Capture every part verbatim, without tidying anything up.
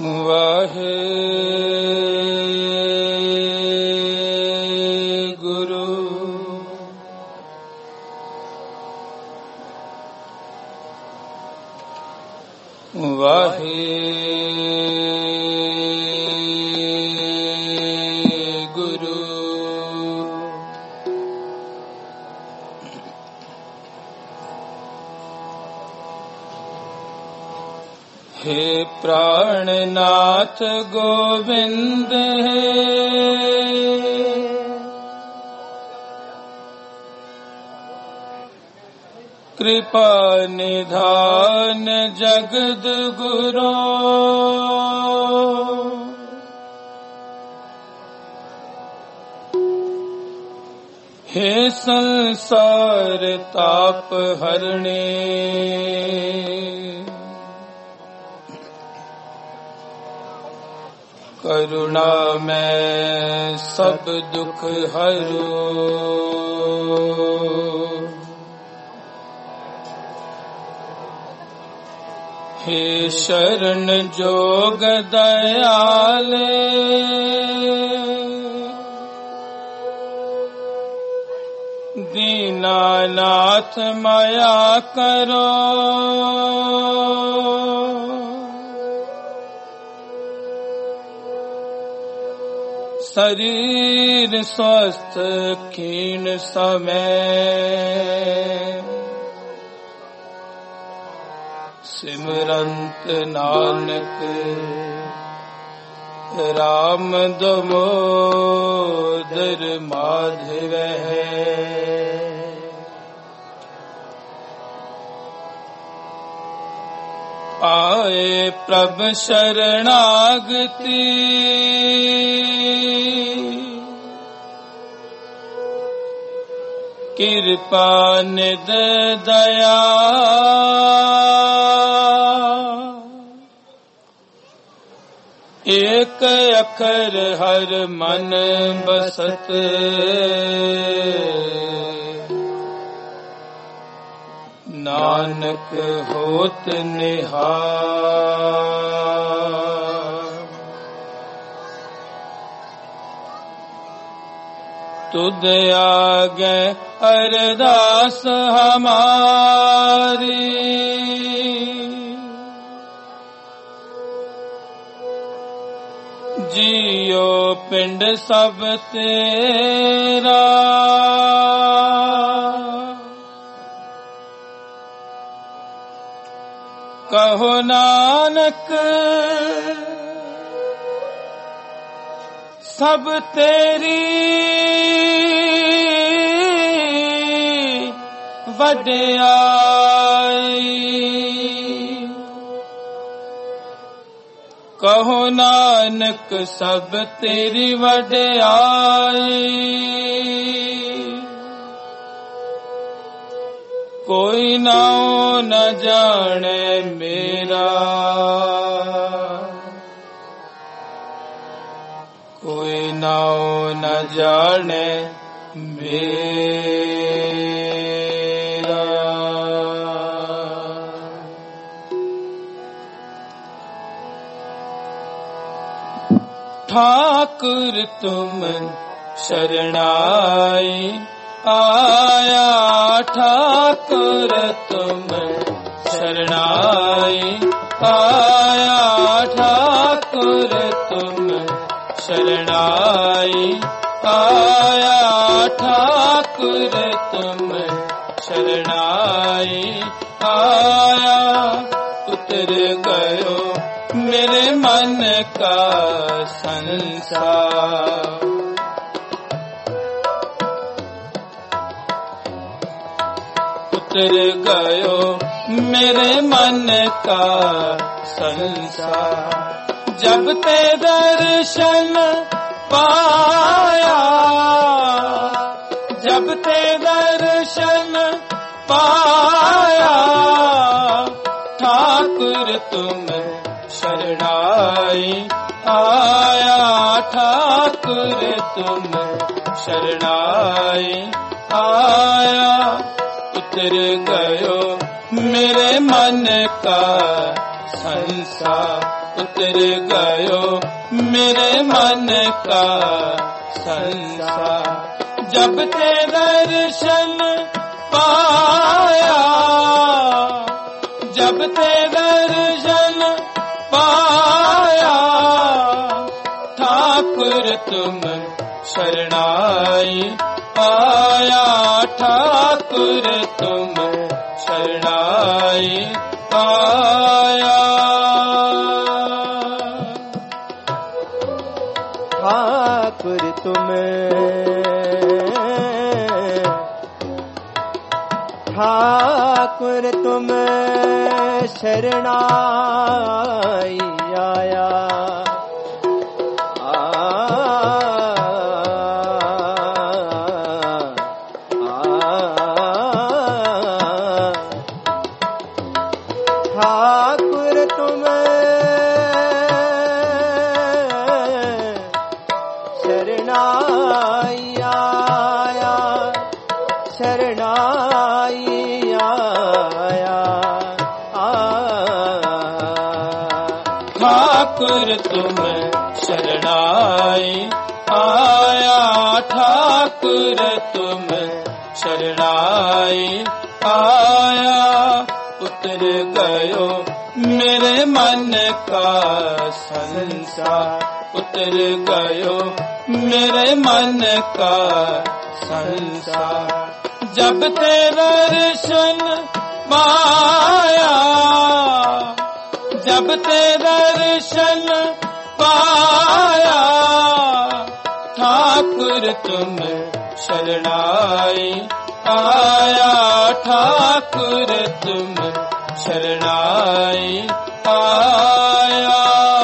वाहे गुरु वाहे गुरु हे प्राणनाथ गोविंद कृपा निधान जगद गुरो हे संसार ताप हरणे करुणा में सब दुख हरो हे शरण जोग दयाले दीनानाथ माया करो शरीर स्वस्थ क्षीण समय सिमरंत नानक राम दामोदर माधव आए प्रभ शरणागति कृपा निध दया एक अखर हर मन बसत नानक होत निहार तुद आगे अरदास हमारी जियो पिंड सब तेरा कहो नानक सब तेरी वड्याई कहो नानक सब तेरी वड्याई कोई नाओ न जाने मेरा कोई नाओ न जाने मेरा ठाकुर तुम शरणाई आया ठाकुर तुम शरणाई आया ठाकुर तुम शरणाई आया ठाकुर तुम शरणाई आया उतर गयो मेरे मन का संसार उतर गयो मेरे मन का संसार जब ते दर्शन पाया जब ते दर्शन पाया ठाकुर तुम शरणाई आया ठाकुर तुम शरणाई आया उतर गयो मेरे मन का संसार उतर गयो मेरे मन का संसार। जब ते दर्शन पाया, जब ते दर्शन पाया, ठाकुर तुम शरणाई आया, ठाकुर तुम शरणाई आया। ठाकुर तुम, ठाकुर तुम शरणाई आया। ठाकुर तुम शरणाई आया, शरणाई आया। ठाकुर तुम शरणाई आया, ठाकुर तुम शरणाई आया, उतर गयो मेरे मन का संसार, उतर गयो मेरे मन का संसार। जब ते दर्शन पाया, जब ते दर्शन पाया, ठाकुर तुम शरणाई आया, ठाकुर तुम शरणाई आया।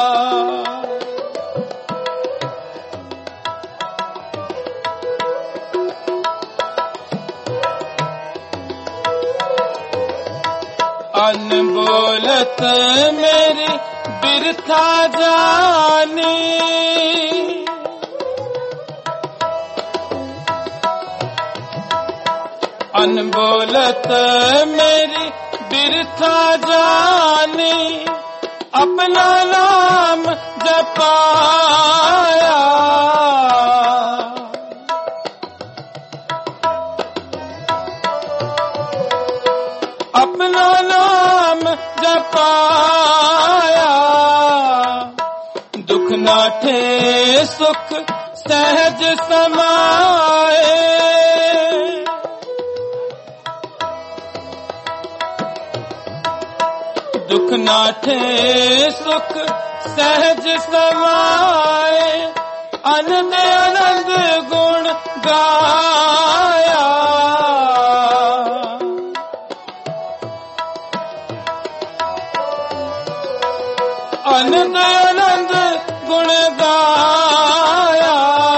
अनबोलत मेरी बिरथा जानी, अनबोलत मेरी बिरथा जानी, अपना नाम जपाया, अपना नाम जपाया, दुख नाठे सुख सहज समाए, दुख नाठे सुख सहज समाए, आनंद आनंद गुण गाया, आनंद आनंद गुण गाया।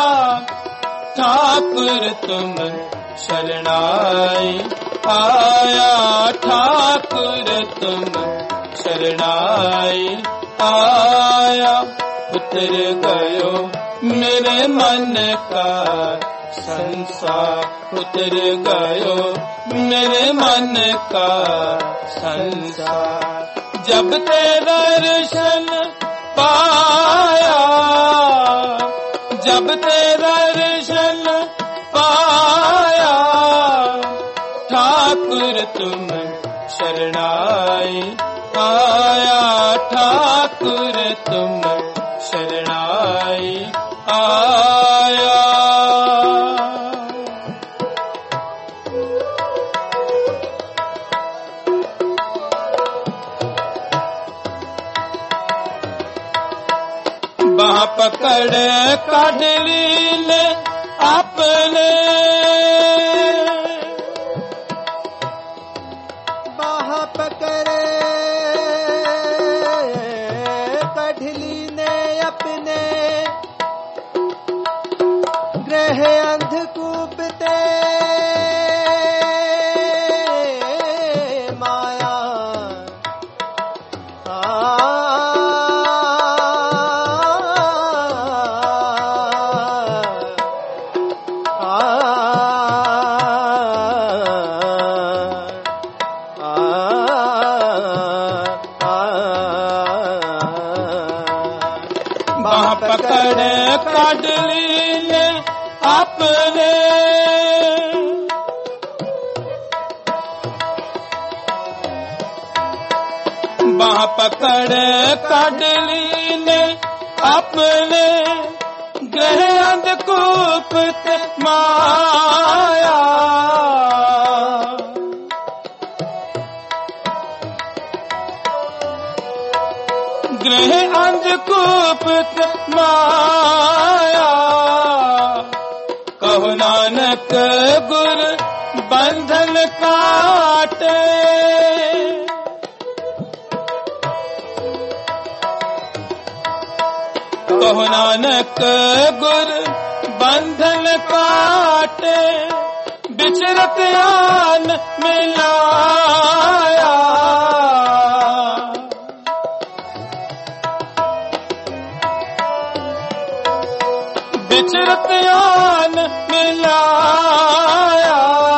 ठाकुर तुम शरणाई आया, ठाकुर तुम शरणाई आया, उतर गयो मेरे मन का संसार, उतर गयो मेरे मन का संसार। जब ते दर्शन पाया, जब ते दर्शन पाया, ठाकुर तुम शरणाई आया, ठाकुर तुम शरणाई आया। बाह पकड़ काढ़ लीले आपने, बाह पकड़ काढ़ लीने अपने, ग्रह अंधकूप ते माया, आ काढ़ लीने अपने बाह पकड़ काढ़ लीने अपने ग्रह अंधकूप ते माया ग्रह अंधकूप ते माया कहो नानक गुर बंधन काटे कहो नानक गुर बंधन काटे बिचरत आन मिलाया बिचरत आन मिलाया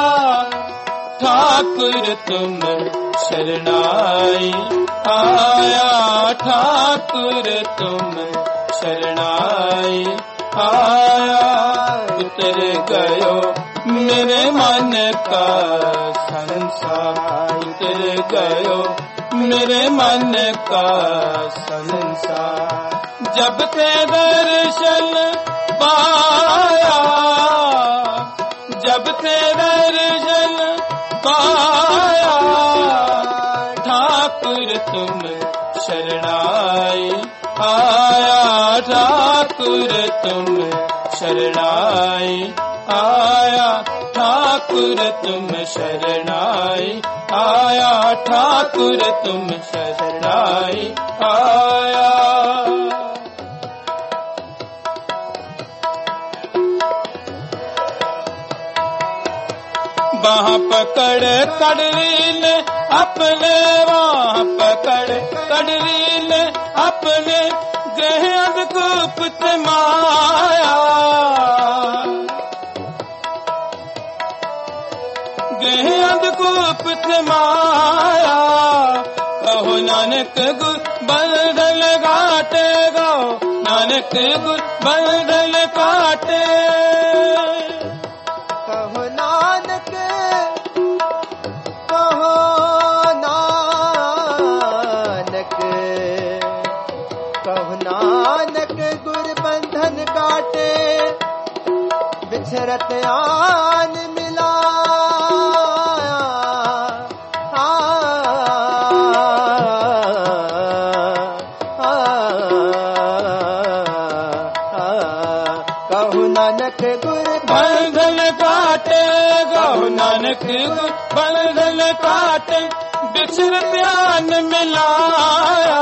ठाकुर तुम शरणाई आया ठाकुर तुम शरणाई आया उतर गयो मेरे मन का संसार उतर गयो मेरे मन का संसार जब ते दर्शन पाया जब ते दर्शन पाया ठाकुर तुम शरणाई आया ठाकुर तुम शरणाई आया ठाकुर तुम शरणाई आया ठाकुर तुम शरणाई आया बाह पकड़ कड़वील अपने बाह पकड़ कड़वील अपने ग्रह अंधकूप ते माया ग्रह अंधकूप ते माया कहो नानक गुर बंधन काटे गाओ नानक गुर बंधन काटे कहो नानक कहो नानक कहो नानक गुर बंधन काटे बिछरत आन मिला कहो नानक गुर बंधन काटे गो नानक गुर बंधन काटे बिछर ध्यान मिलाया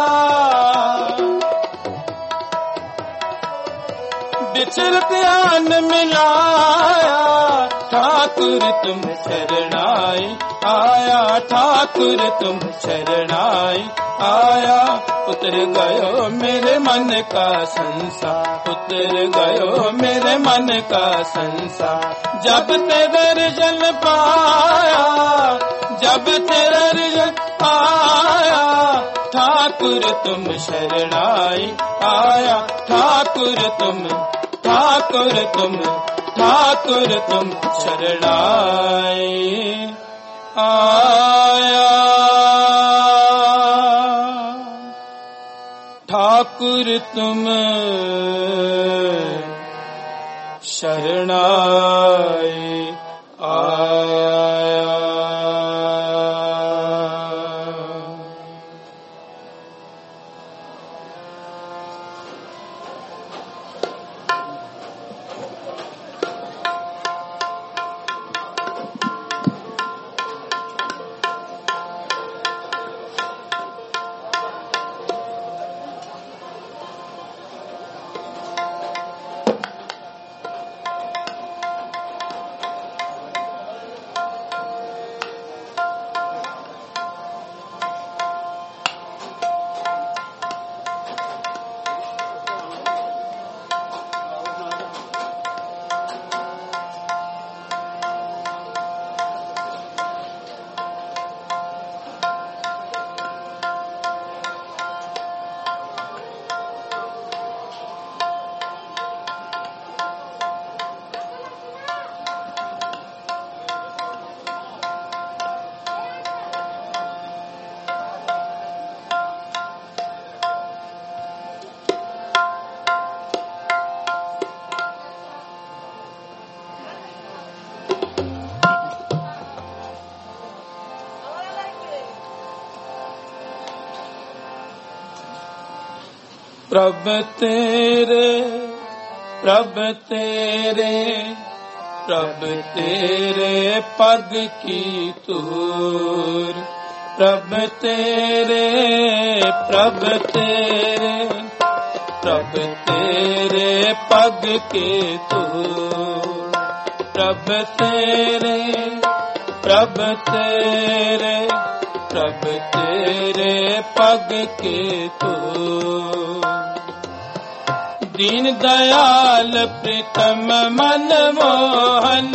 बिछर ध्यान मिलाया ठाकुर तुम शरणाई आया ठाकुर तुम शरणाई आया उतर गयो मेरे मन का संसार उतर गयो मेरे मन का संसार जब ते दर्शन पाया जब ते दर्शन पाया ठाकुर तुम शरणाई आया ठाकुर तुम ठाकुर तुम ठाकुर तुम शरणाई आया ठाकुर तुम शरणाई आया प्रभ तेरे प्रभ तेरे प्रभ तेरे पग की तूर, प्रभ तेरे प्रभ तेरे प्रभ तेरे पग के तूर, प्रभ तेरे प्रभ तेरे प्रभ तेरे पग के तूर। दीन दयाल प्रीतम मन मोहन,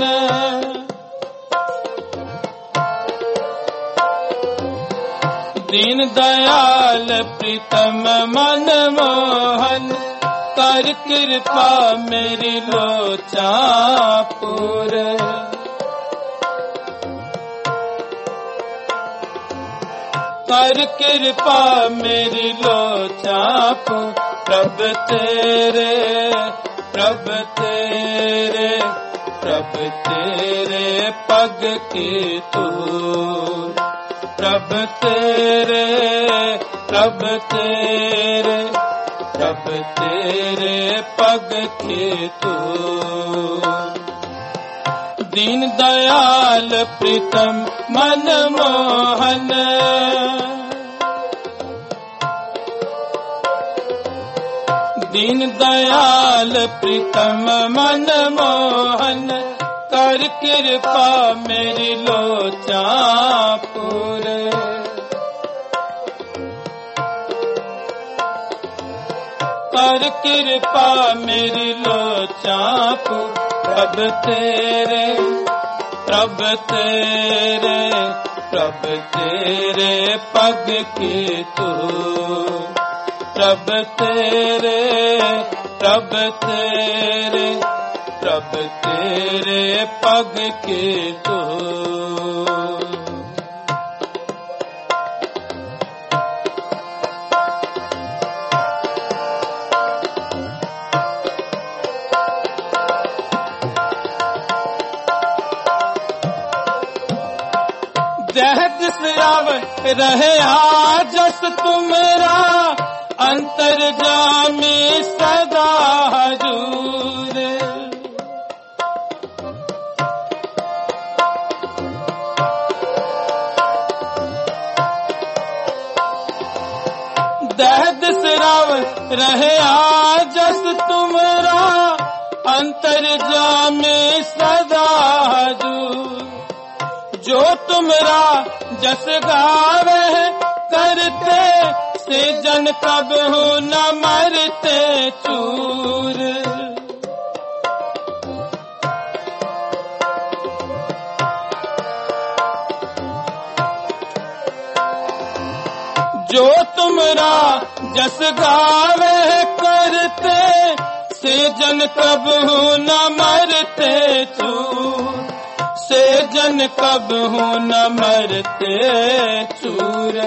दीन दयाल प्रीतम मन मोहन, कर कृपा मेरी लोचा पूर, कर कृपा मेरी लोचा पूर। प्रभ तेरे प्रभ तेरे प्रभ तेरे पग की तूर, प्रभ तेरे प्रभ तेरे प्रभ तेरे पग की तूर। दीन दयाल प्रीतम मन मोहन, दीन दयाल प्रीतम मन मोहन, कर कृपा मेरी लोचा पूर, कर कृपा मेरी लोचा पूर। प्रभ तेरे प्रभ तेरे प्रभ तेरे पग की तूर, प्रभ तेरे प्रभ तेरे प्रभ तेरे पग के तूर। जहद से आव रहे जस तुमरा, अंतर जामी सदा हजूर, दहद सिराव रहे जस तुमरा, अंतर जामी सदा हजूर। जो तुमरा जस गावे करते, से जन कब हो न मरते चूर। जो तुमरा जस गावे करते, से जन कब हो न मरते चूर, से जन कब हो न मरते चूर।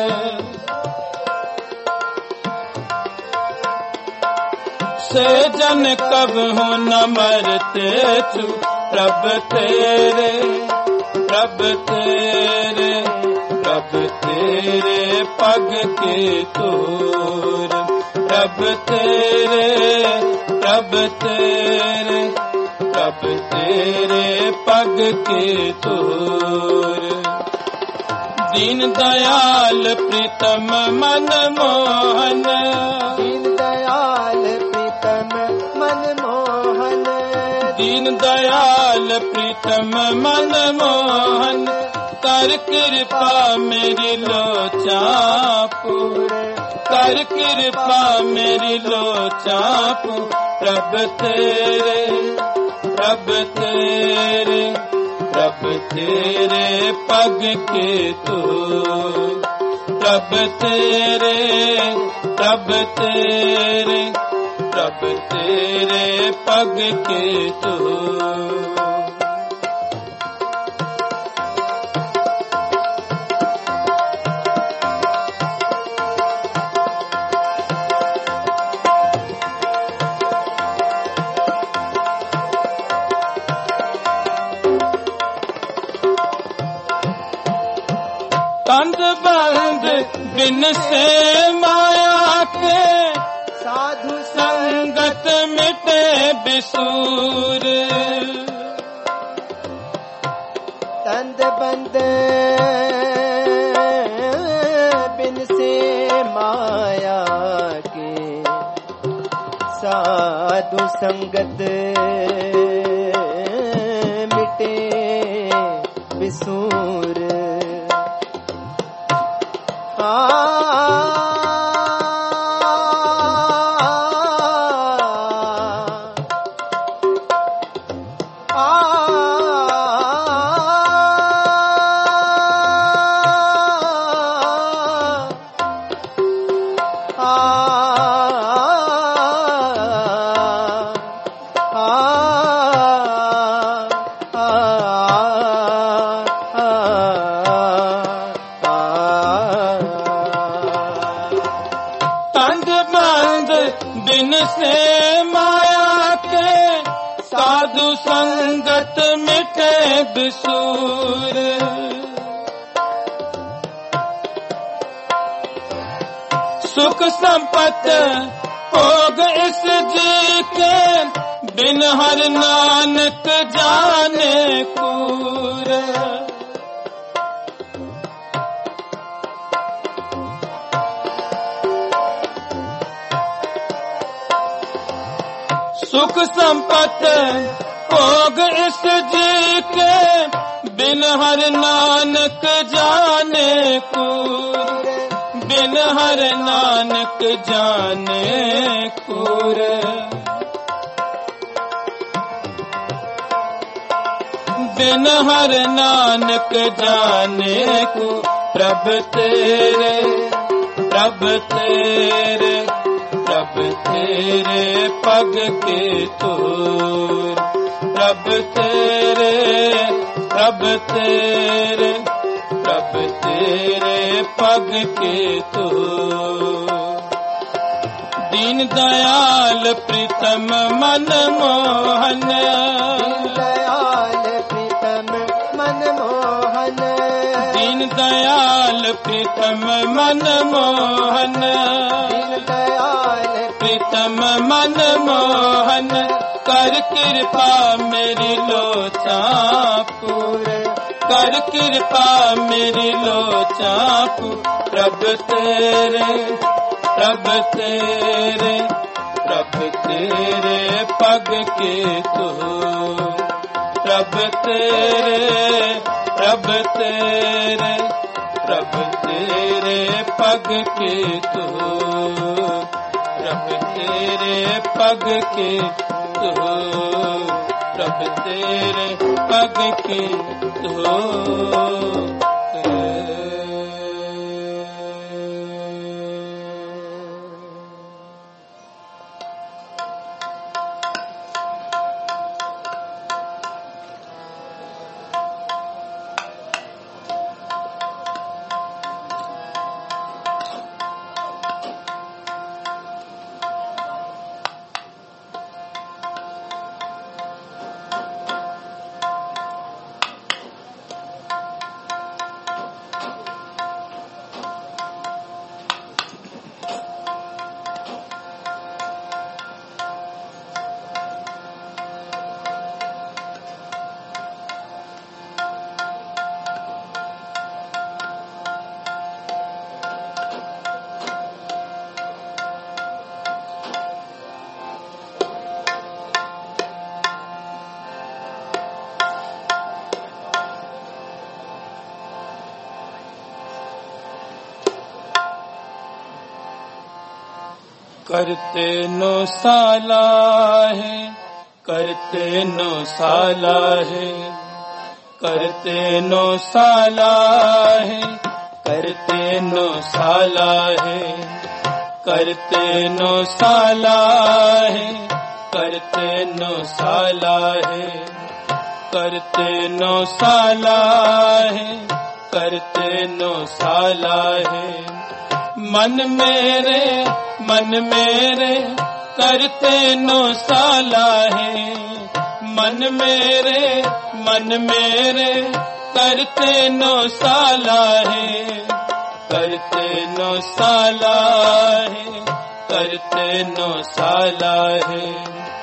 से जन कब हो न मरते चूर। प्रभ तेरे प्रभ तेरे प्रभ तेरे पग के तूर, प्रभ तेरे प्रभ तेरे प्रभ तेरे पग के तूर। दीन दयाल प्रीतम मन मोहन, दीन दयाल प्रीतम मन मोहन, दीन दयाल प्रीतम मन मोहन, कर कृपा मेरी लोचा पूर, कर कृपा मेरी लोचा पूर। प्रभ तेरे प्रभ तेरे प्रभ तेरे पग के तूर, प्रभ तेरे प्रभ तेरे प्रभ तेरे पग के तूर। कंध बंद बिन से माया के, साधु बिसूर। तंद बंद बिन से माया के साधु संगत मिटे बिसूर। बिन से माया के साधु संगत मिटे बिसूर। सुख संपत्ति भोग इस जी के बिन हर नानक जाने कूर। सुख संपत्ति भोग इस जी के बिन हर नानक जाने कूर। बिन हर नानक जाने कूर। बिन हर नानक जाने को प्रभ तेरे प्रभ तेरे प्रभ तेरे पग के तोर। प्रभ तेरे प्रभ तेरे प्रभ तेरे पग के तोर। दीन दयाल प्रीतम मन मोहन। दीन दयाल प्रीतम मन मोहन। दीन दयाल प्रीतम मन मोहन। दीन दयाल प्रीतम मन मोहन कर कृपा मेरी लोचा पूर। कर कृपा मेरी लोचा पूर। प्रभ तेरे प्रभ तेरे प्रभ तेरे पग के तोर। प्रभ तेरे प्रभ तेरे प्रभ तेरे पग के तोर। प्रभ तेरे पग के तोर। प्रभ तेरे पग के तोर। करते नो साला है करते नो साला है करते नो साला है करते नो साला है करते नो साला है करते नो साला है करते नो साला है करते नो साला है। मन मेरे मन मेरे करते नो साला है। मन मेरे मन मेरे करते नो साला है करते नो साला है करते नो साला है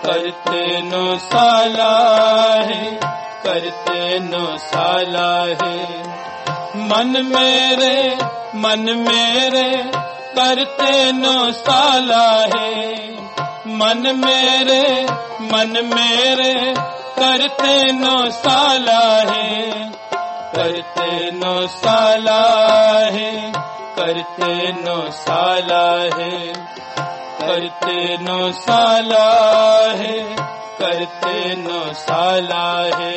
करते नो सालाहे, करते नो सालाहे। मन मेरे मन मेरे करते नो सालाहे, मन मेरे मन मेरे करते नो सालाहे, करते नो सालाहे, करते नो सालाहे, करते नो सालाहे, करते नो सालाहे।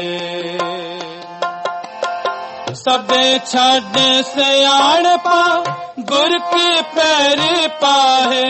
सबे छाड़े सियाण पा गुर के पैर पाहे,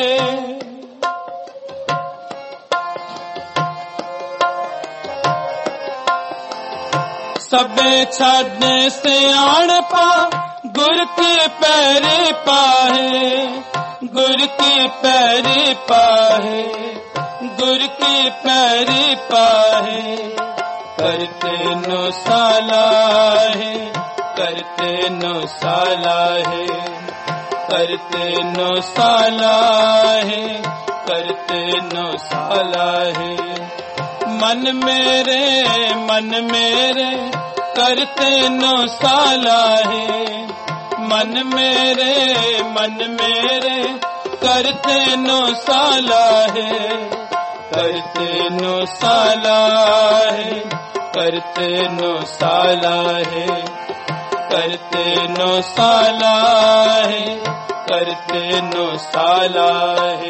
सबे छाड़े सियाण पा गुर के पैर पाहे, गुर के पैर पाहे, गुर के पैर पाहे। करते नो सालाहे, करते नो सालाहे, करते नो सालाहे, करते नो सालाहे। मन मेरे मन मेरे करते नो सालाहे, मन मेरे मन मेरे करते नो सालाहे, करते नो सालाहे, करते नो सालाहे, करते नो सालाहे, करते नो सालाहे।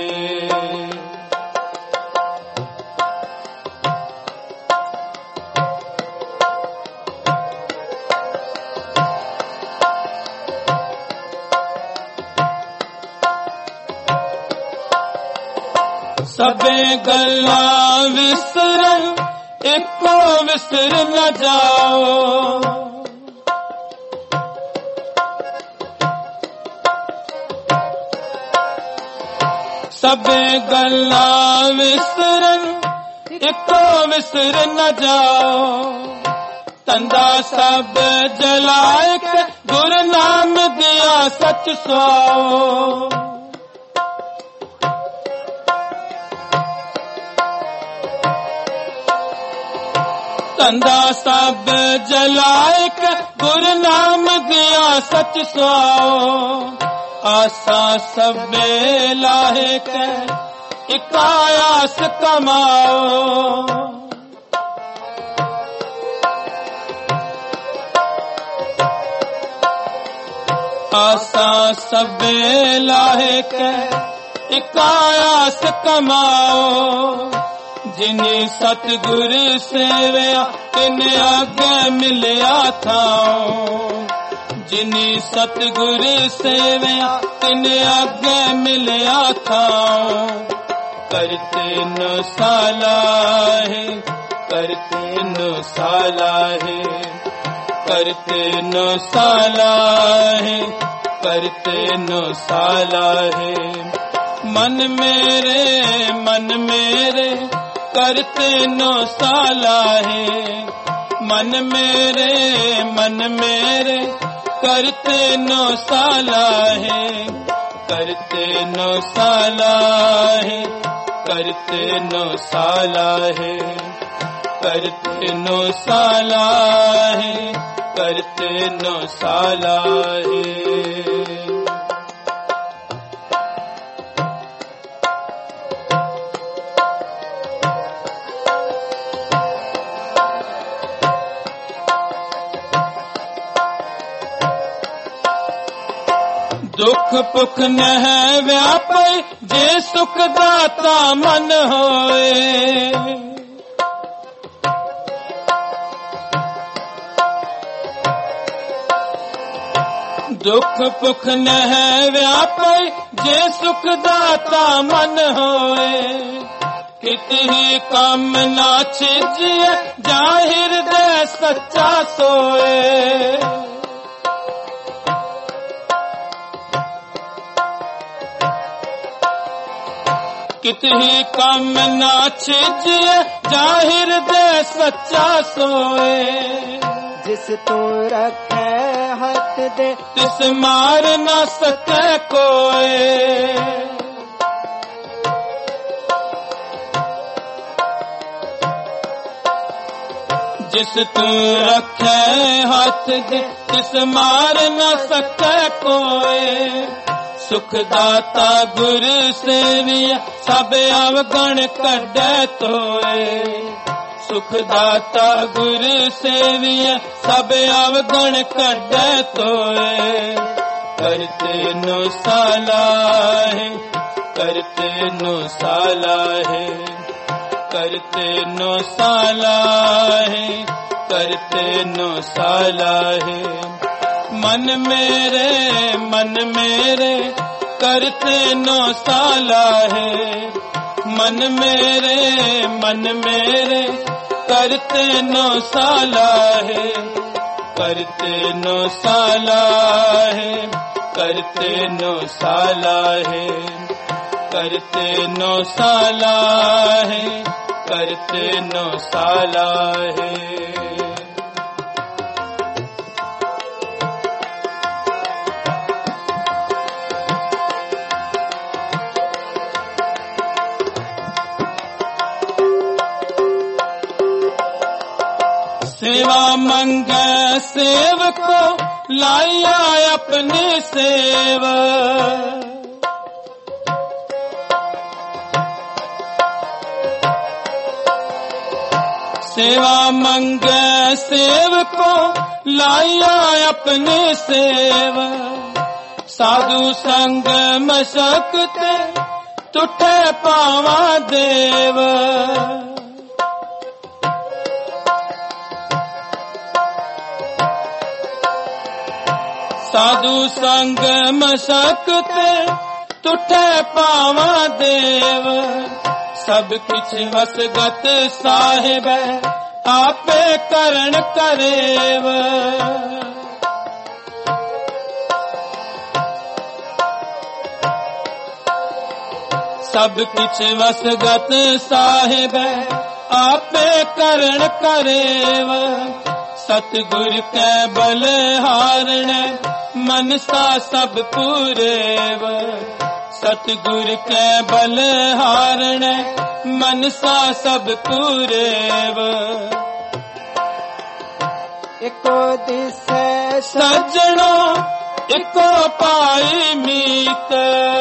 सबे गल्ला विसरन एको विसर न जाओ, सबे गल्ला विसरन एको विसर न जाओ। तंदा सब जलाए के गुर नाम दिया सच सुआओ, तंदा सब जलाए के गुर नाम दिया सच सुआओ। आसा सबे लाहे के इकायास कमाओ, आसा सबे लाहे के इकायास कमाओ। जिन्हें सतगुर सेवया तिन आगे मिलया थाओ, जिन्हें सतगुर सेवया तिन आगे मिलया थाओ। करते नो सालाहे, करते नो सालाहे, करते नो सालाहे, करते नो सालाहे। मन मेरे मन मेरे करते नो सालाहे, मन मेरे मन मेरे करते नो सालाहे, करते नो सालाहे, करते नो सालाहे, करते नो सालाहे, करते नो सालाहे। दुख पुख न है व्यापी जे सुख दाता मन होए, दुख पुख न है व्यापी जे सुख दाता मन होए। कितही कम ना छिजिए जाहिर दे सच्चा सोए, कितही कम ना छिजिए जाहिर दे सच्चा सोए। जिस तो रखे हाथ दे तिस मार न सके कोई, जिस तू रखे हाथ दे तिस मार न सके कोई। सुख दाता गुर सेविया सब अवगण कढे तोए। सुख दाता गुर सेविया सब अवगण कढे तोए। करते नो सालाहे करते नो सालाहे करते नो सालाहे करते नो सालाहे। मन मेरे मन मेरे करते नो सालाहे। मन मेरे मन मेरे करते नो सालाहे। करते नो सालाहे करते नो सालाहे करते नो सालाहे करते नो सालाहे। सेवा मंगे सेवको लाया अपने सेवा। सेवा मंगे सेवको लाया अपने सेवा। साधु संग मशक्कते तुठे पावा देव। साधु संग मशक्कते तुठे पावा देव। सब किछ वसगत साहिब आपे करण करेव। सब किछ वसगत साहिब आपे करण करेव। सतगुर के बल हारण मनसा सब पूरेव। सतगुर के बल हारण मनसा सब पूरेव। एको दिसे सज्जनो एको पाई मीत।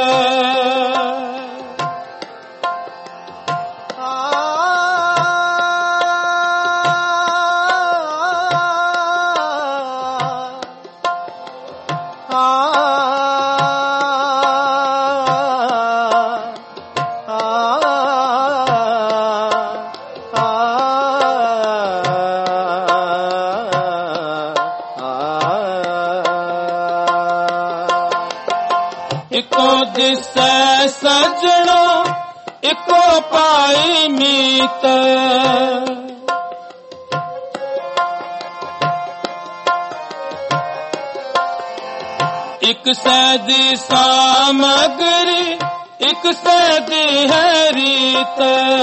एको दिसे सजनो एको पाई मीत। एक सैदी सामग्री एक सैदी है रीत।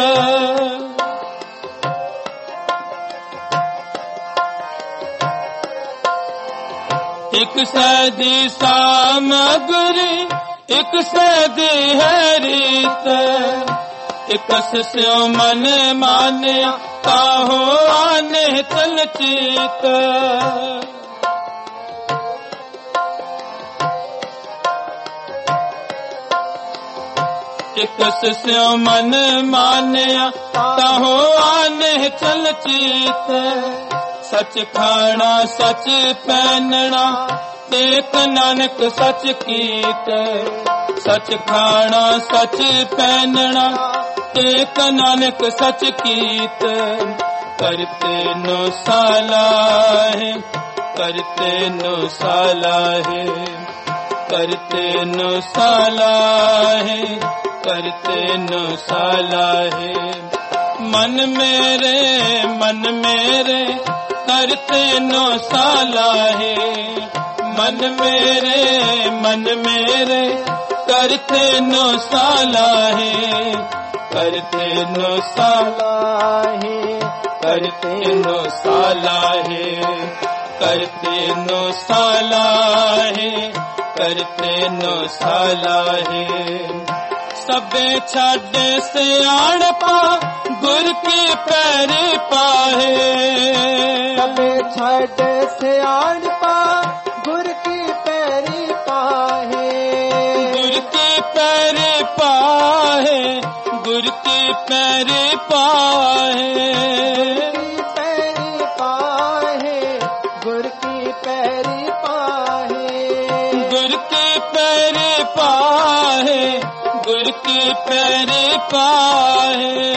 एक सैदी सामग्री एक सैदी है रीत। एकस स्यो मन मान्या काहो आने चल चीत। एकस स्यो मन मान्या काहो आने चल चीत। सच खाना सच पहनना एक नानक सच कीत। सच खाना सच पहनना एक नानक सच कीत। करते नो सालाहे करते नो सालाहे करते नो सालाहे करते नो सालाहे। मन मेरे मन मेरे करते नो सालाहे। मन मेरे मन मेरे करते नो सालाहे करते नो सालाहे करते नो सालाहे करते नो सालाहे करते नो सालाहे। सबे छाड़े सियाणपा गुर के पैर पाहे। सबे छड़ सियाणपा गुर की पैरी पाहे। गुर के पैर पाहे, गुर के पैर पाहे। गुर की पैरी पाहे, गुर की पैरी पाहे। गुर के पैर पाहे,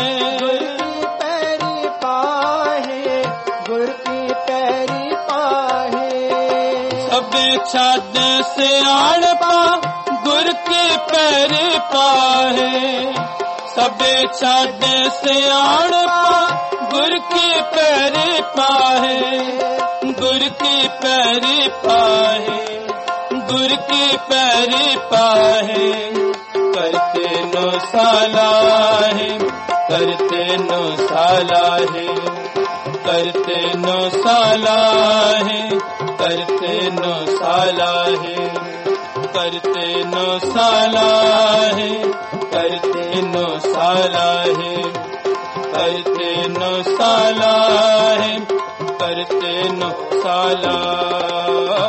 गुर के पैर पाहे। सबे छाद सियाणपा गुर के पैर पाहे। सबे छाद सियाणपा गुर के पैर पाहे। गुर के पैर पाहे, गुर के पैर पाहे। करते नो सालाहे, करते नो सालाहे। करते नो सालाहे, करते नो सालाहे। करते नो सालाहे, करते नो सालाहे। करते नो सालाहे, करते नो सालाहे।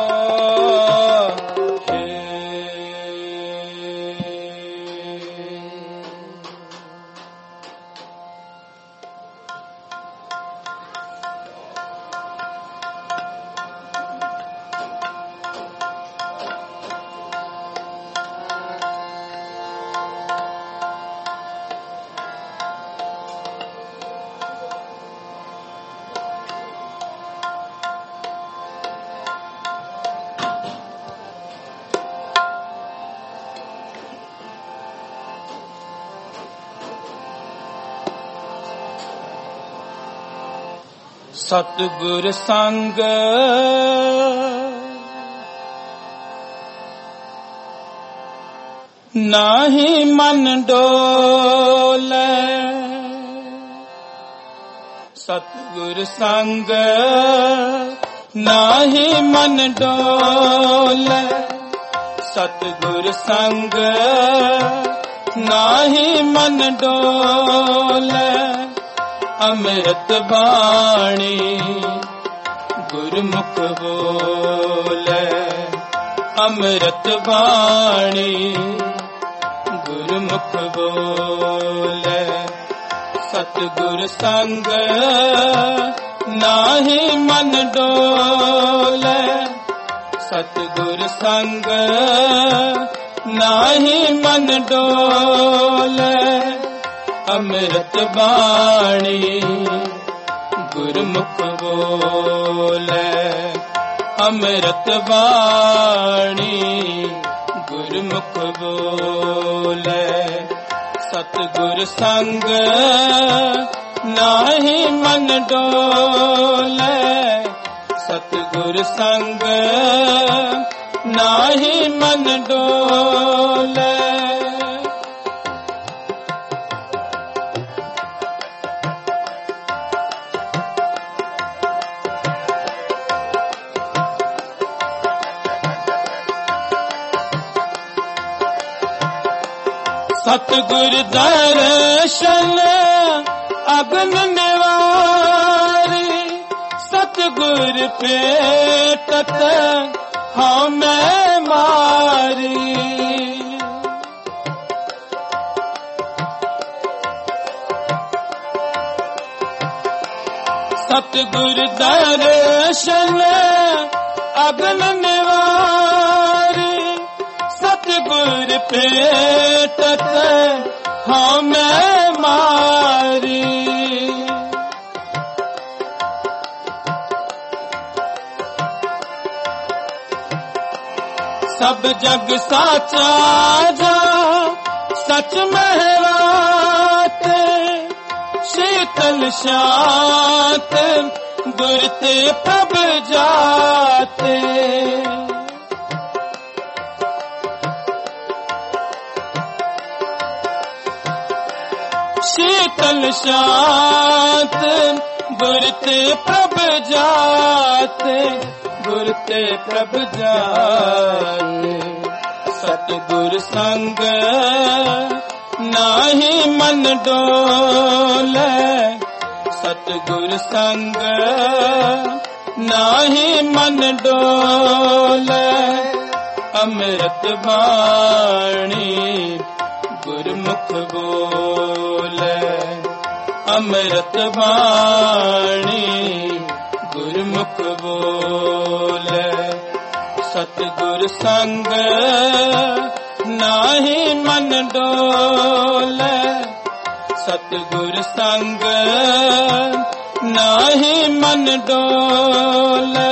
सतगुर संग नाहि मन डोले। सतगुर संग नाहि मन डोले। सतगुर संग नाहि मन डोले। अमृत बाणी गुरमुख बोले। अमृत बाणी गुरमुख बोले। सतगुर संग नाहि मन डोले। सतगुर संग नाहि मन डोले। अमृत बाणी गुरमुख बोले। अमृत बाणी गुरमुख बोले। सतगुर संग नाहि मन डोले। सतगुर संग नाहि मन डोले। सतगुर दर्शन अगन निवारी। सतगुर पेटत हमें मारी। सतगुर दर्शन अगन निवारी। सतगुर पेटत हमें मारी। सब जग साचा जा सच महरात। शीतल शांत गुर ते प्रभ जाते। शीतल शांत गुर ते प्रभ जाते। गुर ते प्रभ जाते। सतगुर संग नाही मन डोले, सतगुर संग नाही मन डोले। अमृत वाणी गुरमुख बोले, अमृत वाणी गुरमुख बोले। सतगुर संग नाही मन डोले, सतगुर संग नाही मन डोले।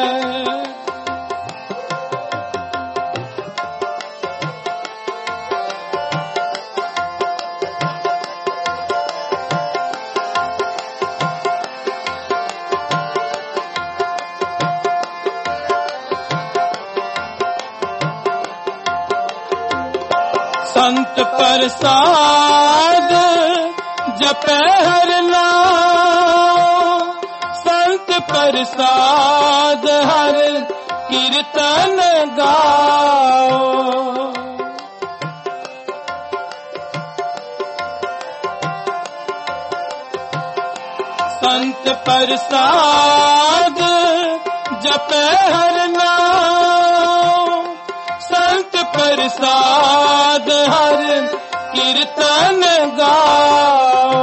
संत प्रसाद जपै हर नाम, संत प्रसाद हर कीर्तन गाओ। संत प्रसाद जपै हर नाम, संत प्रसाद हर कीर्तन गाओ।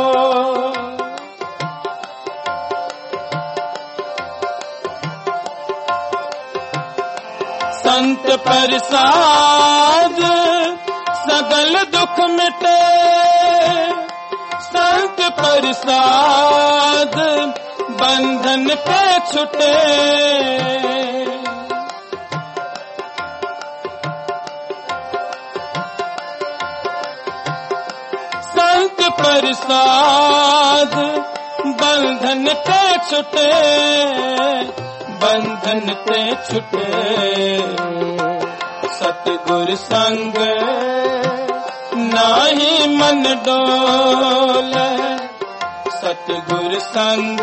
संत प्रसाद सगल दुख मिटे, संत प्रसाद बंधन पे छुटे। संत प्रसाद बंधन ते छुटे, बंधन ते छुटे। सतगुर संग नाही मन डोले, सतगुर संग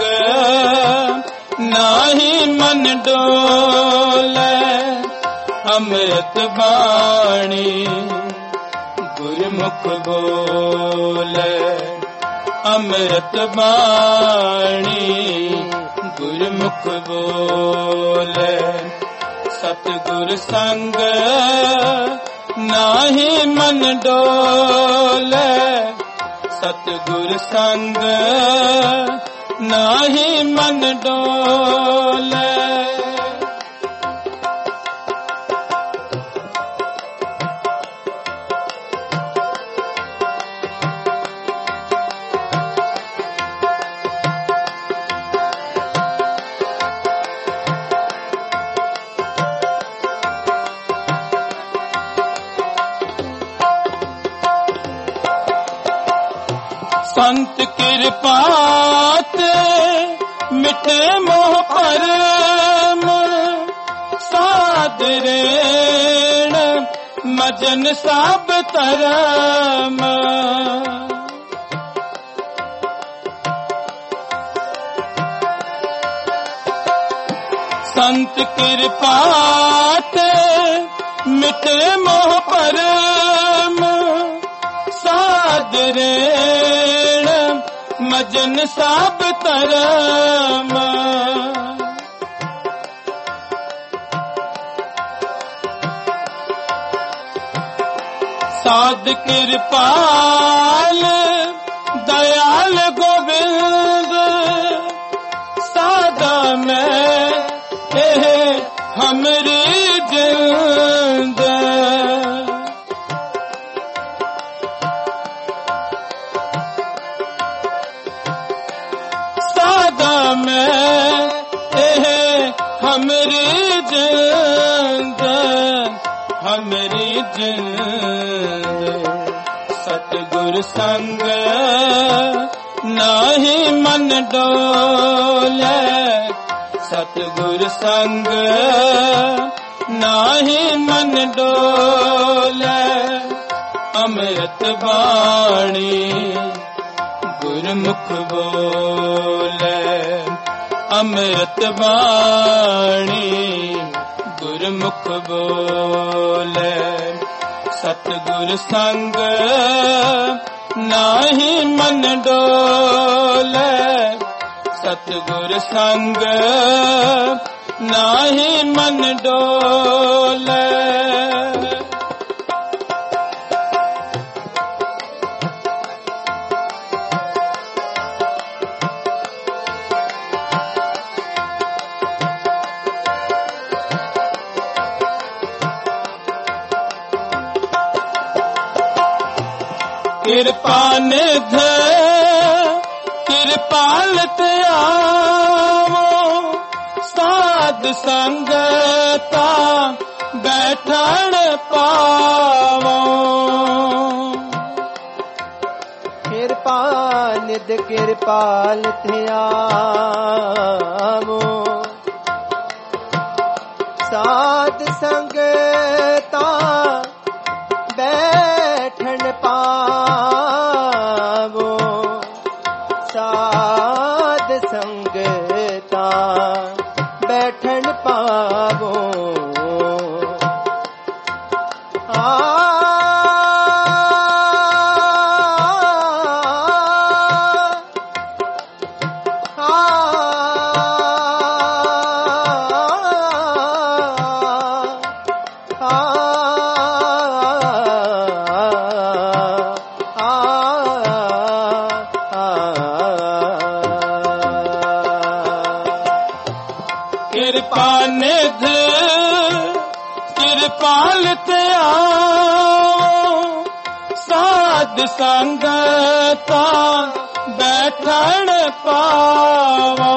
नाही मन डोले। अमृत वाणी गुरमुख बोले, अमृत वाणी गुरमुख बोले। सतगुर संग नाही मन डोले, सतगुर संग नाही मन डोले। संत कृपात मिटे मोह परम, सादरेण मजन सब तरम। संत कृपात मिटे मोह परम, सादरेण मजन सब तरम। साध कृपाल दयाल गोविंद, सादा में हमरी जिंद। सादा में हमरी जिंद, हमरी जिंद। सतगुर संग नाही मन डोले, सतगुर संग नाही मन डोले। अमृत वाणी गुरमुख बोले, अमृत वाणी गुरमुख बोले। सतगुर संग नाही मन डोले, सतगुर संग नाही मन डोले। कृपा निध कृपाल त्यावो, साध संगता बैठन पावो। कृपा निध कृपाल त्यावो, साध संगता बैठन पावो, साध संगता बैठन पावो। आ कृपा निध कृपाल त्यावो, साध संगता बैठन पावो।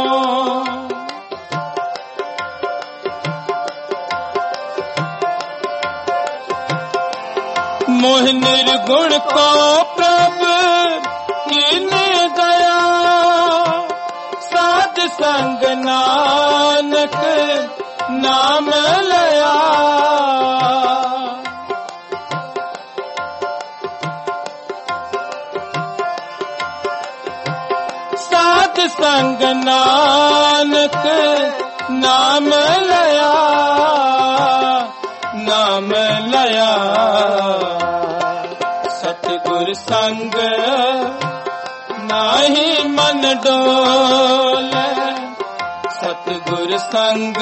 मोह निर्गुण को प्रभु कीने दया, साध संग नानक नाम लया। साध संग नानक नाम लया, नाम लया। सतगुर संग नाही मन डोले, सतगुर संग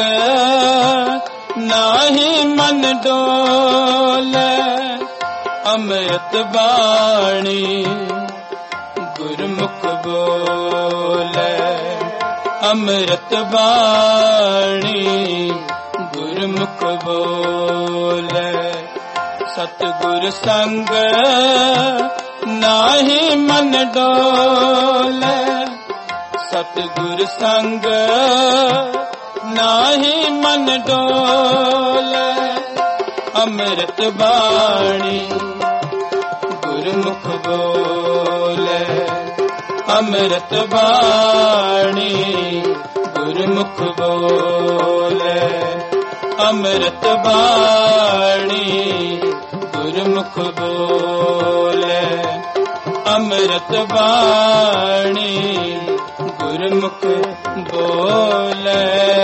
नाही मन डोले। अमृत बाणी गुरमुख बोले, अमृत बाणी गुरमुख बोले। सतगुर संग नाही मन डोले, सतगुर संग नाही मन डोले। अमृत बाणी गुरमुख बोले, अमृत बाणी गुरमुख बोले। अमृत बाणी गुरमुख बोले, अमृत बाणी गुरमुख बोले।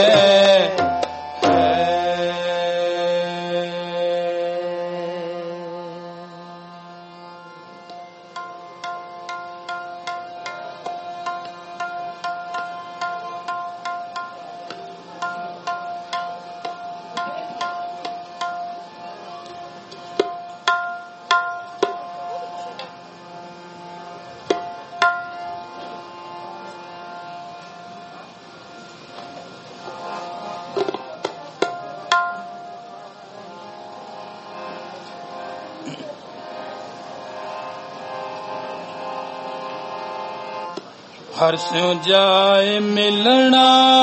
हर्षों जाए मिलना,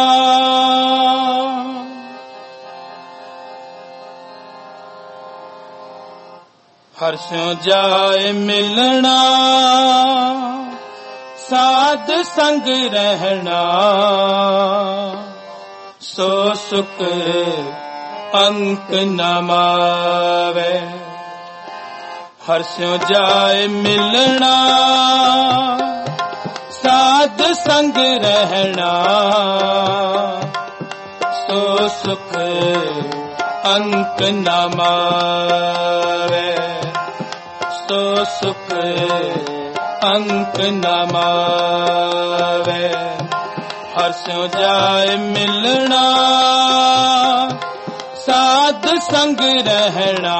हर्षों जाए मिलना। साध संग रहना, सो सुख अंक न मावे। हर्षों जाए मिलना, साध संग रहना, सो सुख अंक न मावे, सो सुख अंक न मावे। हर्षों जाए मिलना, साध संग रहना,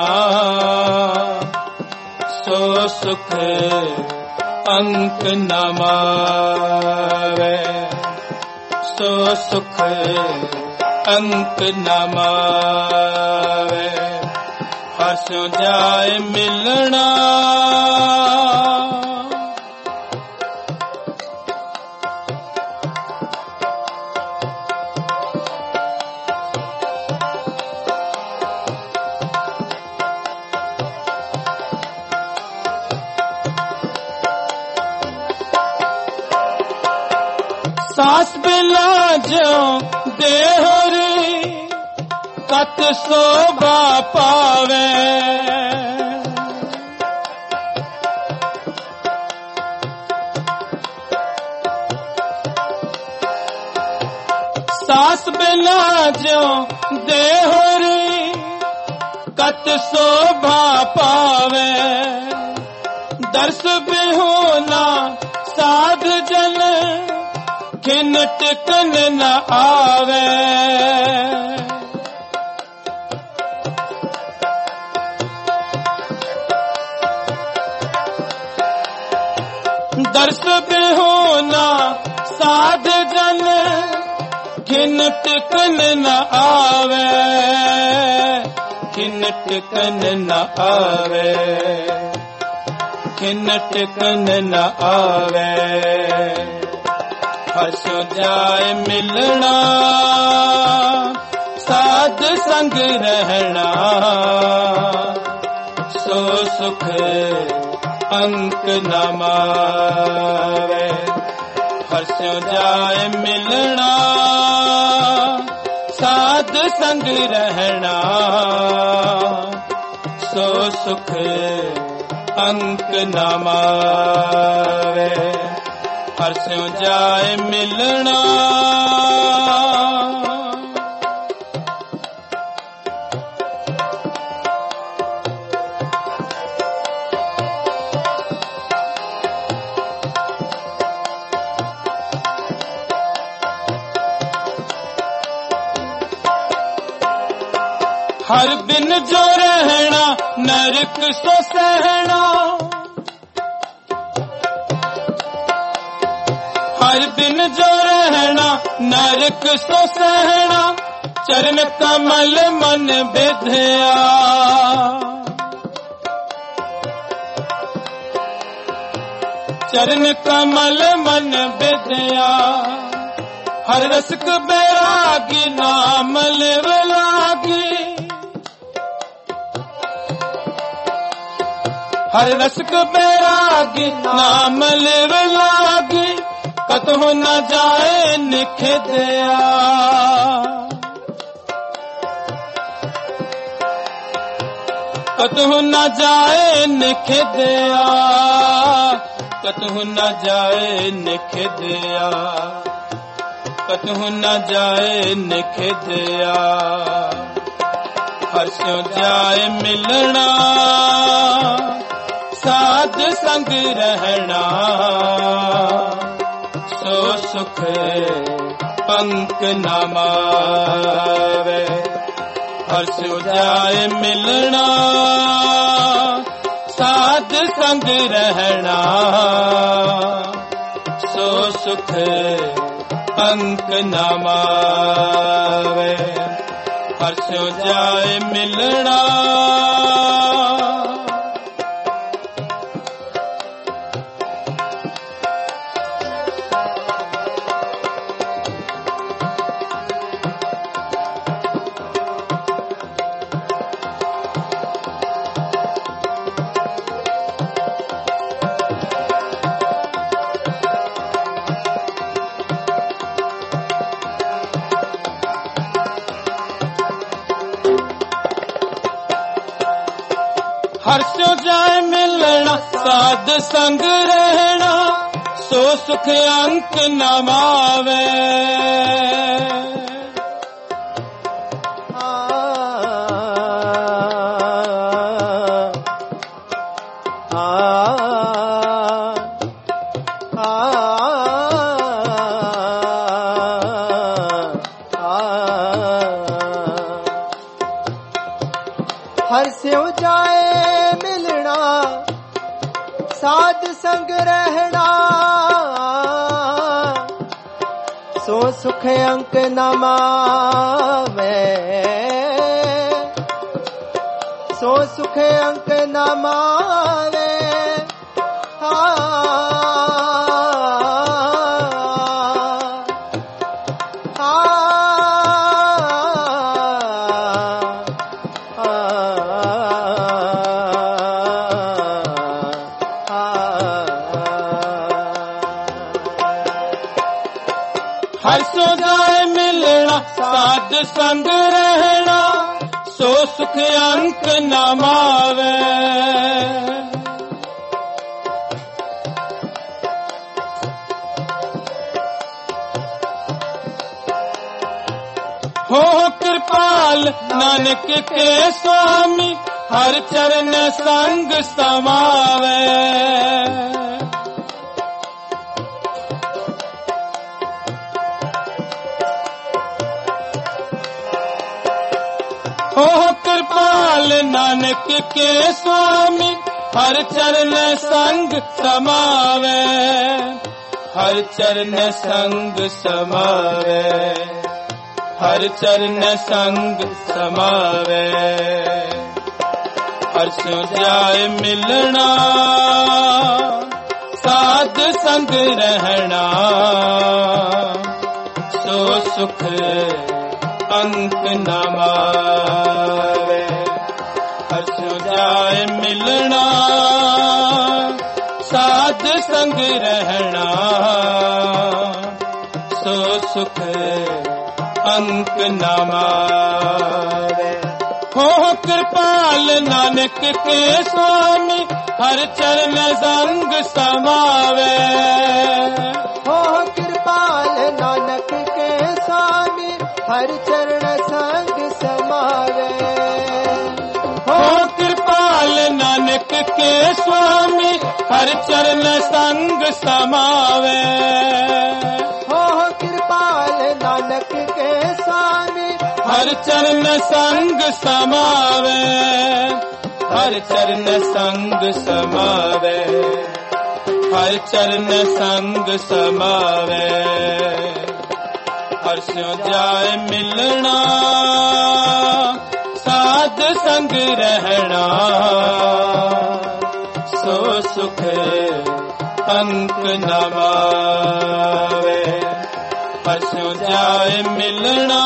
सो सुख अंक न मावे, सो सुख अंक न मावे। हर्षों जाए मिलना, सास बिला जो देहरी, कत शोभा पावे। सास बिला जो देहरी, कत शोभा पावे। दर्श बिहुना साध जन, खिन टिकन न आवे। दर्श बिहुना साध जन, खिन टिकन न आवे, खिन टिकन न आवे, खिन टिकन न आवे। हर्षों जाए मिलना, साध संग रहना, सो सुख अंक न मावे। हर्षों जाए मिलना, साध संग रहना, सो सुख अंक न मावे। हर्षों जाए मिलना, हर बिन जो रहना, नरक सो सहना। हर बिन जो रहना, नरक सो सहना। चरण कमल मन विधया, चरण कमल मन विधया। हर रसक बैरागी, नाम लेव लागी। हर रसक बैरागी, नाम लेव लागी। कतहु न जाए निखिदया, कतहु न जाए निखिदया, कतहु न जाए निखिदया, कतहु न जाए निखिदया। हर्षों जाए मिलना, साध संग रहना, सो सुख अंक न मावे। हर्षों जाए मिलना, साध संग रहना, सो सुख अंक न मावे। हर्षों जाए मिलना, हर्षों जाए मिलना, साध संग रहना, सो सुख अंक न मावे। हर स्यो जाए मिलना साध संग रहना सो सुख अंक न मावे सो सुख अंक न मावे हर सो जाए मिलना साध संग रहना सो सुख अंक न मावे हो कृपाल नानक के स्वामी हर चरण संग समावे हो कृपाल नानक के स्वामी हर चरण संग समावे हर चरण संग समावे हर चरण संग समावे हर स्यो जाए मिलना साध संग रहना सो सुख अंक न मावे हर स्यो जाए मिलना साध संग रहना सो सुख अंक न मावे हो कृपाल नानक के स्वामी हर चरण संग समावे हो कृपाल नानक के स्वामी हर चरण संग समावे हो कृपाल नानक के स्वामी हर चरण संग समावे हो कृपाल नानक के स्वामी हर चरण संग समावे हर चरण संग समावे हर चरण संग समावे हर स्यो जाए मिलना साध संग रहना सो सुख अंक न मावे हर स्यो जाए मिलना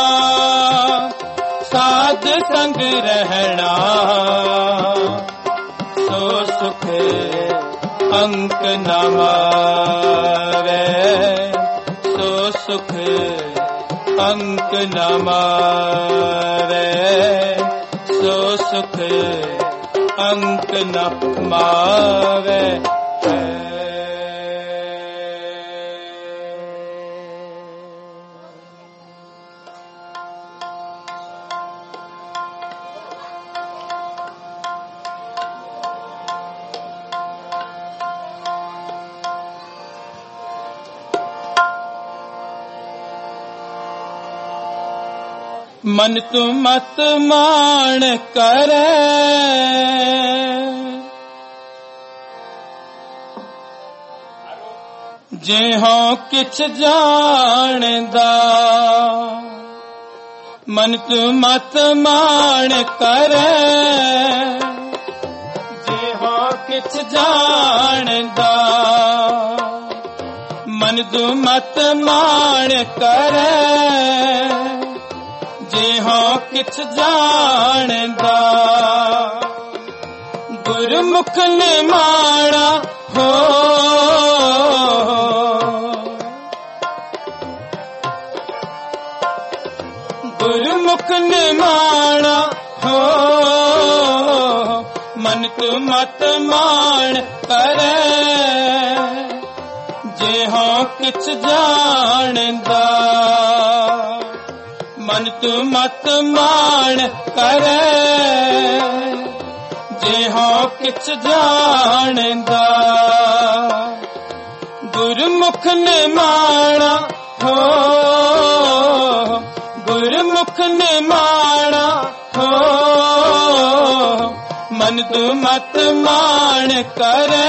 साध संग रहना सो सुख अंक न मावे सो सुख अंक न मावे सो सुख अंक न मावे मन तू मत मान करे जे हो किछ जानदा मन तू मत मान करे जे हो किछ जानदा मन तू मत मान करे जे हो किछ जानदा गुरमुख ने माड़ा हो गुरमुख ने माड़ा हो मन तू मत मान करे जे हो किछ जानदा मन तू मत मान करे जे हो किछ जानदा गुरमुख ने माड़ा हो गुरमुख ने माड़ा हो मन तू मत मान करे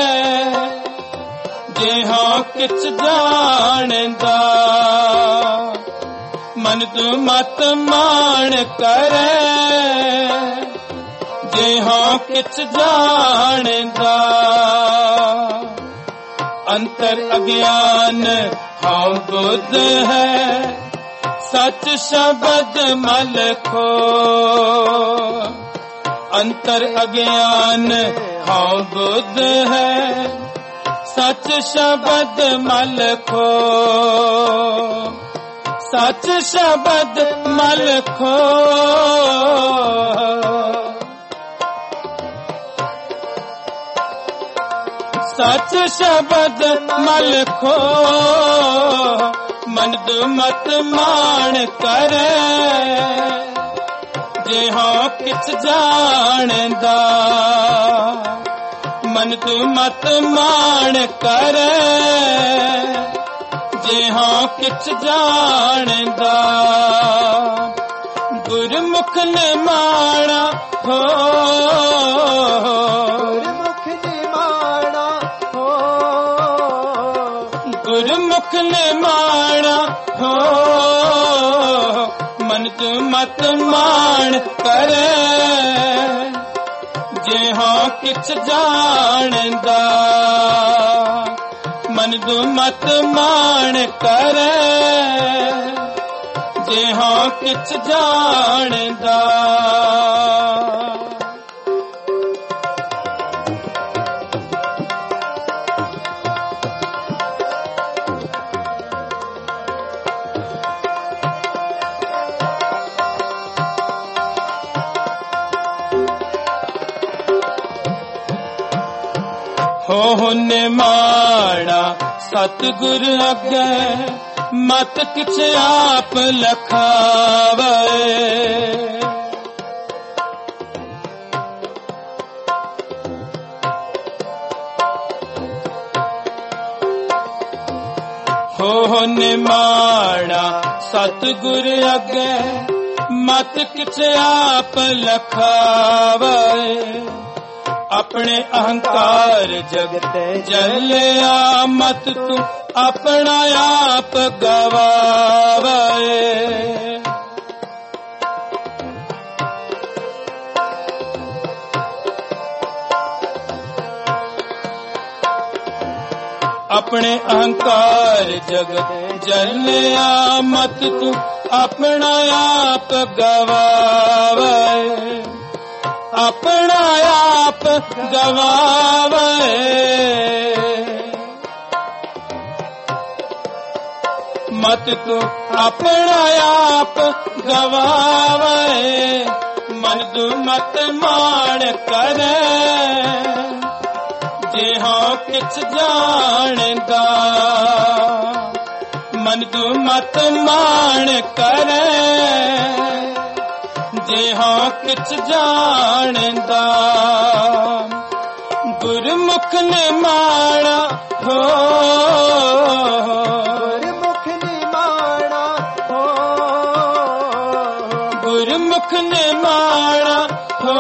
जेहा किच जानदा मन तू मत मान करे जेहा किच जानदा अंतर अज्ञान हाउ बुद्ध है सच शब्द मल खो अंतर अज्ञान हाउ बुद्ध है सच शब्द मल खो सच शब्द मल खो सच शब्द मल खो मन तू मत मान करे जेहा किच जानदा मन तू मत मान करे जेहा किच जानदा गुरमुख ने माना हो गुरमुख ने माना हो गुरमुख ने माना हो मन तू मत मान करे जेहा किच जानदा मन तू मत मान करे जेहा किच जानदा हो निमाणा सतगुर अगे मत किछ आप लखावे हो निमाणा सतगुर अगे मत किछ आप लखावे अपने अहंकार जगत जलिया मत तू अपना आप गवावे अपने अहंकार जगत जलिया मत तू अपना आप गवावे अपना आप गवावे मत तू अपना आप गवावे मन तू मत मान करे जेहा किछ जानदा मन तू मत मान करे जेहा किछ जानदा गुरमुख ने माना हो गुरमुख ने माना हो गुरमुख ने माना हो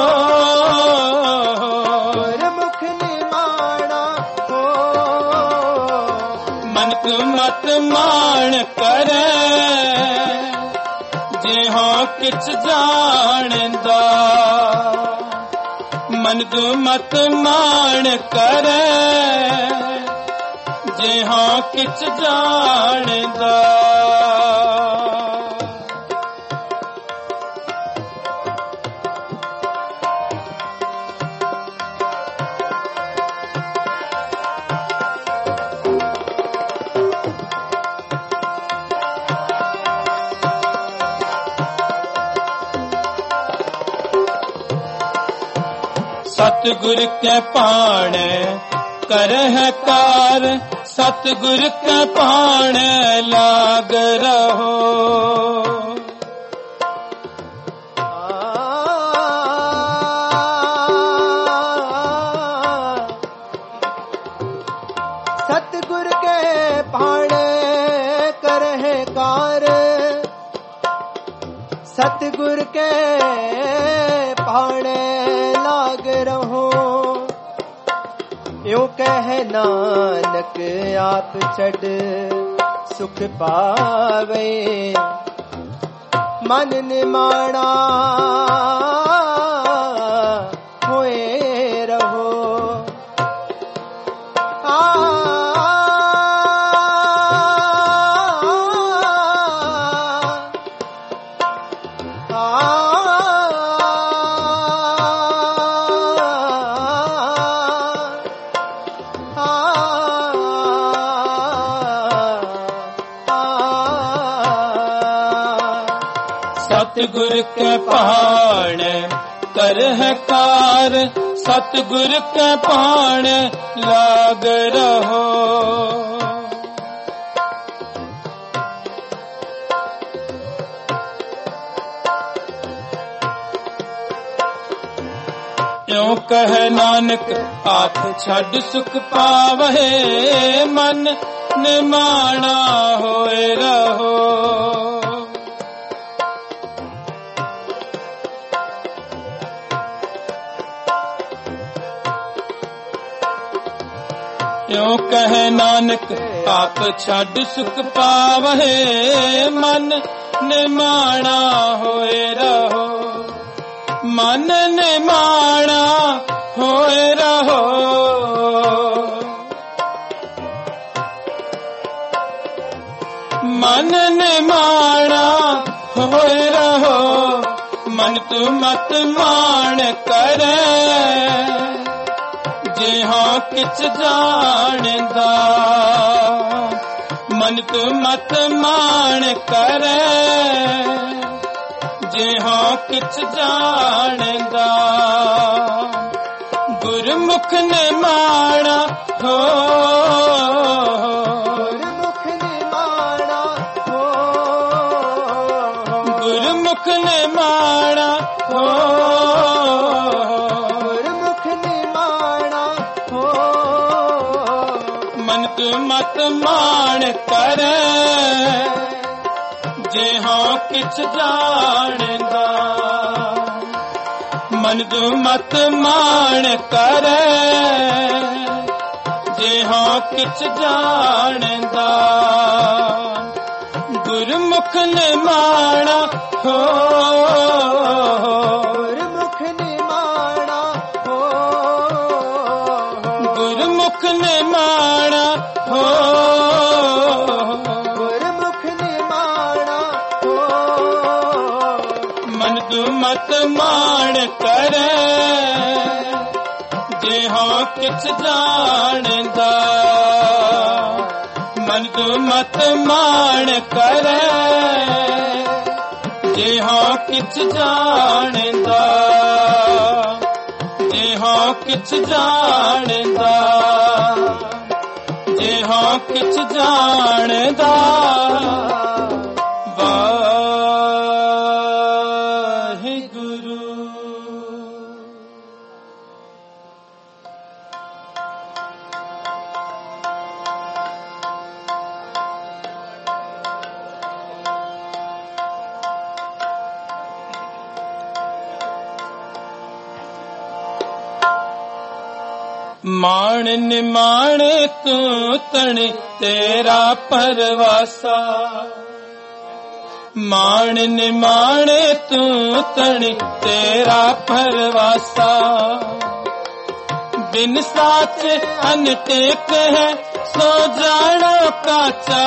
गुरमुख ने माना हो मन तू मत मान करे जेहा किछ जानदा मन तू मत मान करे जेहा किछ जानदा सतगुर के पाणे करह कार सतगुर के पाणे लाग रहो सतगुर के पाणे करह कार सतगुर के पाणे लाग यूं कह नानक आप छड़ सुख पावे मन निमाणा होए रहो। आ सतगुर के पहाड़ कर है कार, सतगुर के पहाड़ लाग रहो। यूं कह नानक आप छड़ सुख पावहे, मन निमाणा होए रहो। यूं कह नानक आप छड़ सुख पावहे, मन निमाणा होए रहो। मन निमाणा होए रहो। मन निमाणा होए रहो। मन तू मत मान करे, जिहा किच जानदा। मन तू मत मान करे, जिहा किच जानदा। गुरमुख ने माणा हो, गुरमुख ने माणा हो, गुरमुख ने माणा हो, गुरमुख ने माणा हो। मन तू मत मान करे, जिहा किच जानदा। मन तू मत मान करे, जिहा किच जानदा। गुरमुख ने माणा हो, गुरमुख ने माणा हो, गुरमुख ने माणा हो, गुरमुख ने माणा हो। मन तू मत मान करे, जिहा किच जानदा। मन तू मत मान करे, जिहा किच जानदा। जिहा किच जानदा, जिहा किच जानदा। मान निमाणे तू तण तेरा परवासा। मान निमाणे तू तण तेरा परवासा। बिन साच अनटेक है सो जानो काचा।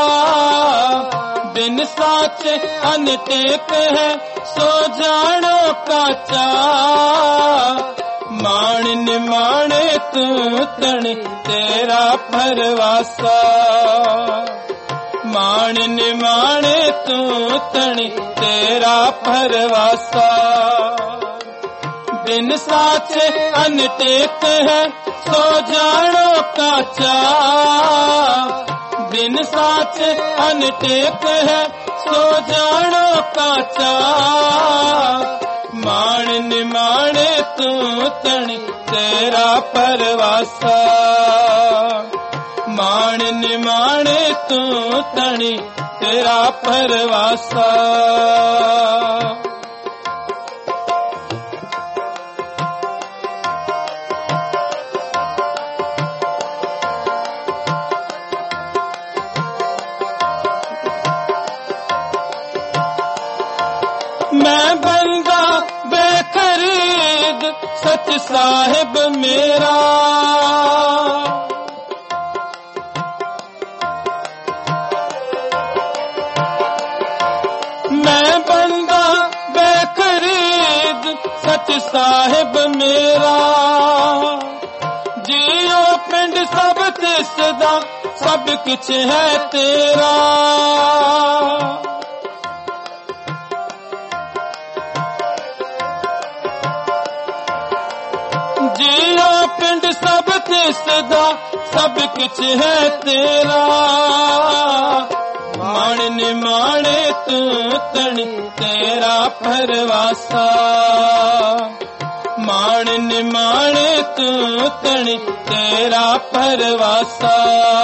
बिन साच अनटेक है सो जानो काचा। मान निमाणे तू तण तेरा परवासा। मान निमाणे तू तण तेरा परवासा। बिन साचे अनटेक है सो जानो काचा। बिन साचे अनटेक है सो जानो काचा। मान निमाणे तू तण तेरा परवासा। मान निमाणे तू तण तेरा परवासा। बेखरीद सच साहिब मेरा। मैं बंदा बेखरीद सच साहिब मेरा। जियो पिंड सब तिसदा सब कुछ है तेरा। जियो पिंड सब तिसदा सब कुछ है तेरा। माण निमाणे तू तणी तेरा परवासा। माण निमाणे तू तणी तेरा परवासा।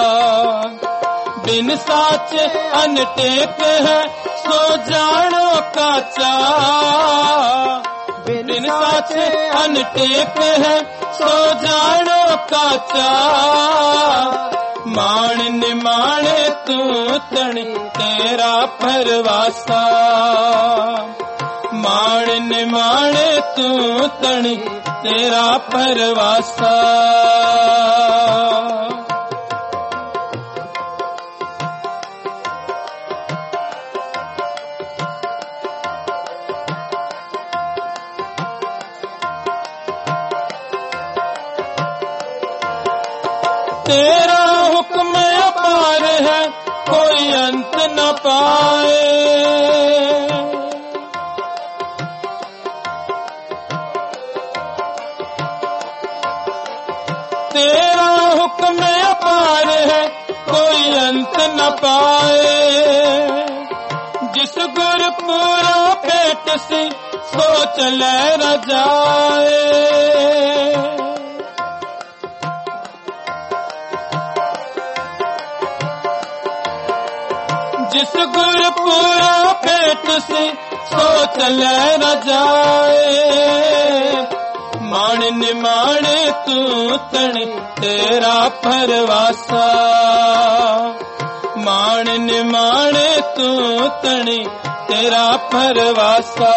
बिन साच अनटेक है सो जानो काचा। बिन साच अनटेक है सो जानो काचा। माण निमाणे तू तणी तेरा परवासा। माण निमाणे तू तणी तेरा परवासा। तेरा हुक्म अपार है कोई अंत न पाए। तेरा हुक्म अपार है कोई अंत न पाए। जिस गुरपुरा पेट से सो चले न जाए। जिस गुरपुरा पेट से सो चले न जाए। माण निमाणे तू तणी तेरा परवासा। माण निमाणे तू तणी तेरा परवासा।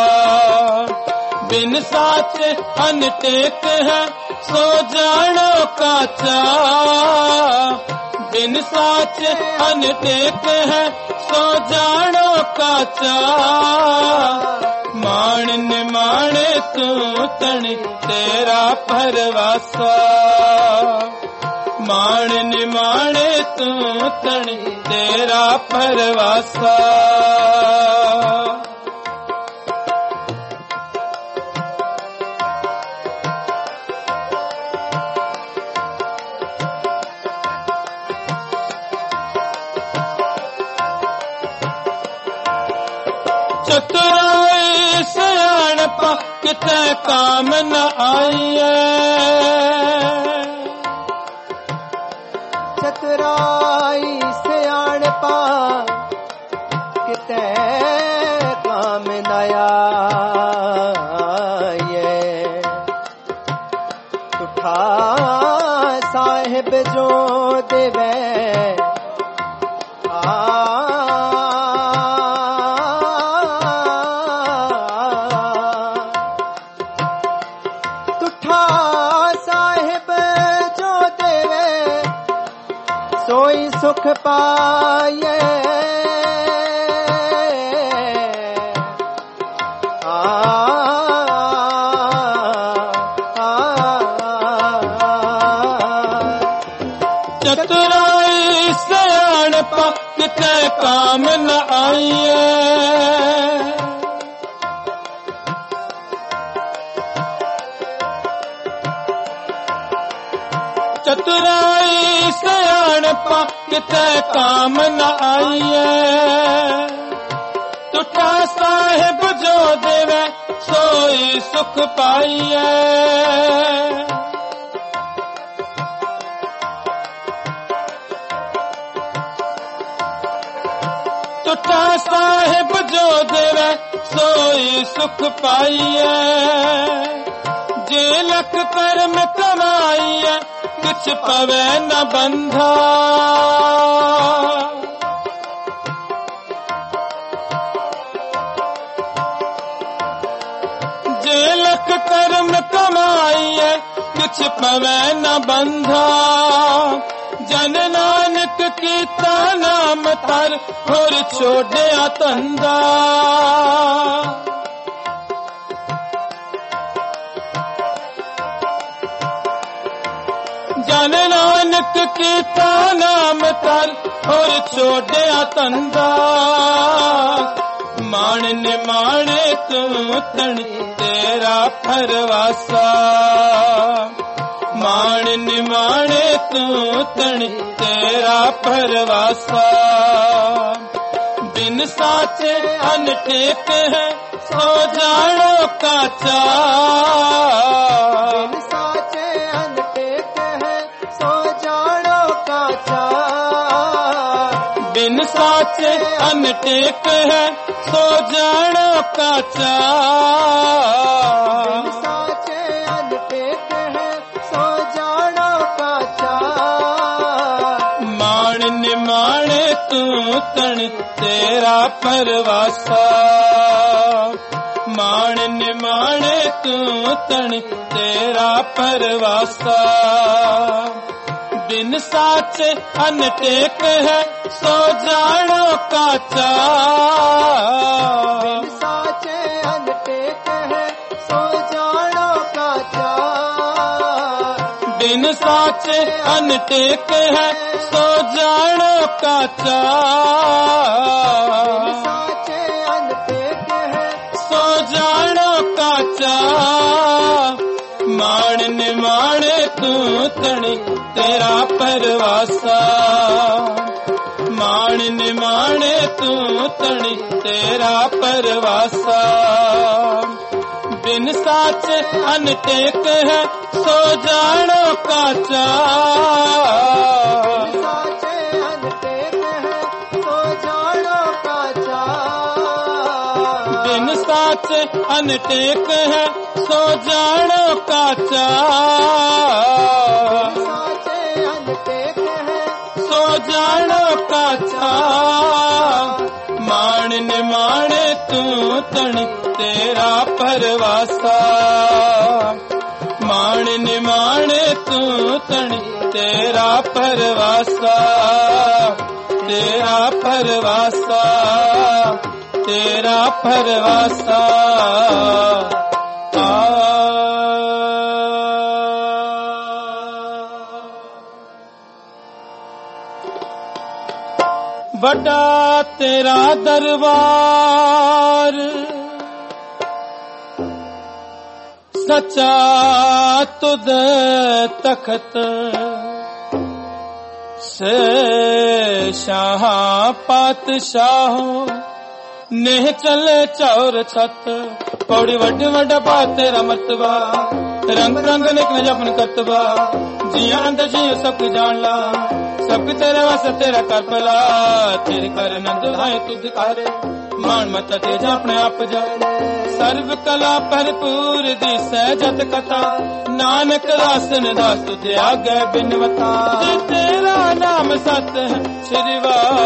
बिन साच अनटेक है सो जानो काचा। बिन साच अनटेक है सो जानो काचा। माण निमाणे तू तणी तेरा परवासा। माण निमाणे तू तणी तेरा परवासा। चतुराई सयाणपा किते काम न आईए। चतुराई सयाणपा किते काम न आईए। तुठा साहिब जो देवे सोई सुख पाए। आ, आ, चतुराई सयाणपा किते काम न आईए। चतुराई सयाणपा किते काम न आईए। तुठा साहिब जो देवे सोई सुख पाइए। तुठा साहिब जो देवे सोई सुख पाइए। जे लख कर्म कमाइए कुछ पवे न बंधा। जे किछ पवै न बंधा जन नानक कीता नाम तर होर छोड़िया तंदा जन नानक कीता नाम तर होर छोड़िया तंदा मान निमाणे तू तन तेरा फरवासा मान निमाणे तू तन तेरा फरवासा बिन साचे अनटेक है सो जानो काचा बिन साचे अनटेक है सो जानो काचा बिन साचे अनटेक है सो जानो काचा बिन साचे अनटेक है सो जानो काचा मान निमाणे तू तन तेरा परवासा मान निमाणे तू तन तेरा परवासा बिन साचे अनटेक है सो जानो काचा बिन साचे अनटेक है सो जानो काचा बिन साचे अनटेक है सो जानो काचा बिन साचे अनटेक है सो जानो काचा मान निमाणे तू तणी तेरा परवासा मान निमाणे तू तणी तेरा परवासा बिन साचे अनटेक है सो जानो काचा बिन साचे अनटेक है सो जानो काचा बिन साचे अनटेक है सो जानो काचा बिन साचे अनटेक है सो जानो काचा मान निमाणे तू तण तेरा परवासा मान निमाणे तू तण तेरा परवासा तेरा परवासा तेरा परवासा बड़ा तेरा दरबार सच्चा तुद तखत से शाह पातशाहों नेह चले चौर छत पौड़ी वड्डे वड्डा पा तेरा मर्तबा रंग रंग निक न जपन करतबा जिया अंदर जियो सब जान ला सब तेरे वास्ते तेरा कर भला तेरे कर नंद आए तुझ कर मान मत तेज अपने आप जा सर्व कला भरपूर दी सहजत कथा नानक दासन दास तुझे आगे बिनवता तेरा नाम सत है श्री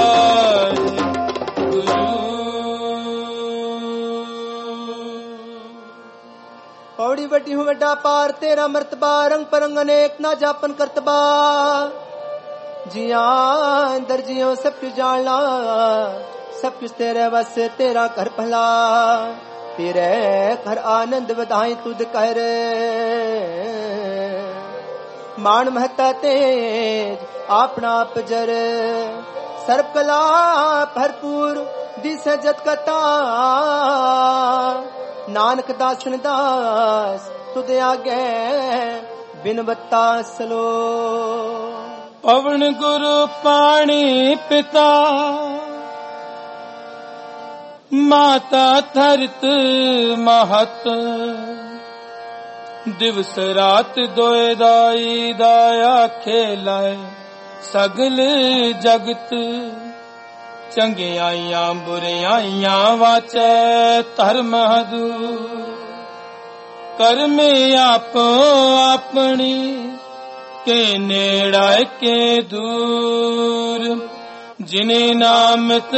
वाहिगुरु पौड़ी वड्डी हूँ वड्डा पार तेरा मर्तबा रंग परंग अनेक ना जापन करतबा जिया अंदर जियो सब कुछ जान ला सब कुछ तेरे बस तेरा कर भला तेरे घर आनंद बधाई तुद कर मान महता तेज अपना पजर सर्व कला भरपूर दिस जत कथा नानक दासन दास तुद आगे बिनवत्ता सलो पवन गुरु पानी पिता माता धरत महत दिवस रात दोए दाई दाया खेलाए सगल जगत चंगियाइयां बुरियाइयां वाचे धर्म दूर कर्मे आपो अपनी के नेड़ा के दूर जिन्हें नामत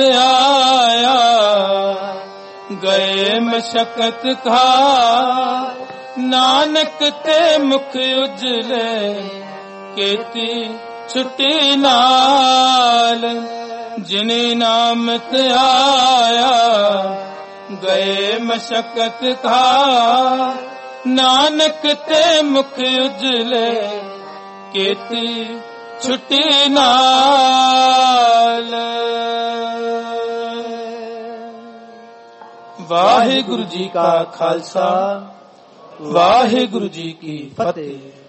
आया गए मशक्कत खा ਨਾਨਕ ਤੇ ਮੁਖ ਉਜਲੇ ਕੀਤੀ ਛੁੱਟੀ ਨਾਲ ਜਿਨੇ ਨਾਮ ਤੇ ਆਇਆ ਗਏ ਮਸ਼ਕਤ ਖਾ ਨਾਨਕ ਤੇ ਮੁਖ ਉਜਲੇ ਕੀਤੀ ਛੁੱਟੀ ਨਾਲ। ਵਾਹਿਗੁਰੂ ਜੀ ਕਾ ਖਾਲਸਾ ਵਾਹਿਗੁਰੂ ਜੀ ਕੀ ਫਤਿਹ।